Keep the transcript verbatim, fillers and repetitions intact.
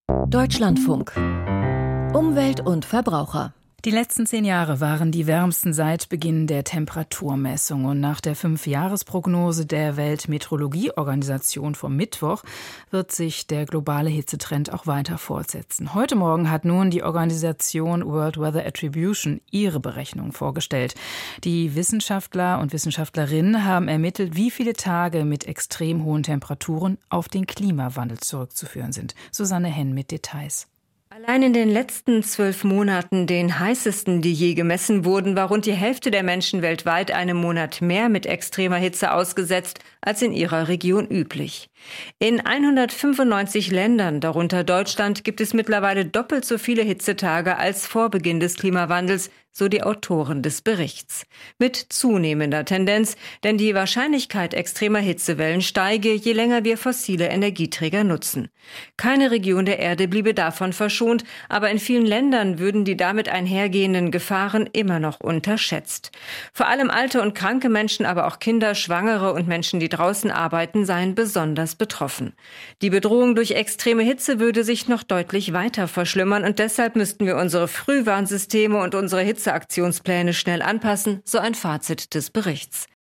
Deutschlandfunk. Umwelt und Verbraucher. Die letzten zehn Jahre waren die wärmsten seit Beginn der Temperaturmessung. Und nach der Fünfjahresprognose der Weltmeteorologieorganisation vom Mittwoch wird sich der globale Hitzetrend auch weiter fortsetzen. Heute Morgen hat nun die Organisation World Weather Attribution ihre Berechnung vorgestellt. Die Wissenschaftler und Wissenschaftlerinnen haben ermittelt, wie viele Tage mit extrem hohen Temperaturen auf den Klimawandel zurückzuführen sind. Susanne Henn mit Details. Allein in den letzten zwölf Monaten, den heißesten, die je gemessen wurden, war rund die Hälfte der Menschen weltweit einem Monat mehr mit extremer Hitze ausgesetzt als in ihrer Region üblich. In hundertfünfundneunzig Ländern, darunter Deutschland, gibt es mittlerweile doppelt so viele Hitzetage als vor Beginn des Klimawandels, so die Autoren des Berichts. Mit zunehmender Tendenz, denn die Wahrscheinlichkeit extremer Hitzewellen steige, je länger wir fossile Energieträger nutzen. Keine Region der Erde bliebe davon verschont, aber in vielen Ländern würden die damit einhergehenden Gefahren immer noch unterschätzt. Vor allem alte und kranke Menschen, aber auch Kinder, Schwangere und Menschen, die draußen arbeiten, seien besonders betroffen. Die Bedrohung durch extreme Hitze würde sich noch deutlich weiter verschlimmern und deshalb müssten wir unsere Frühwarnsysteme und unsere Hitzeaktionspläne schnell anpassen, so ein Fazit des Berichts.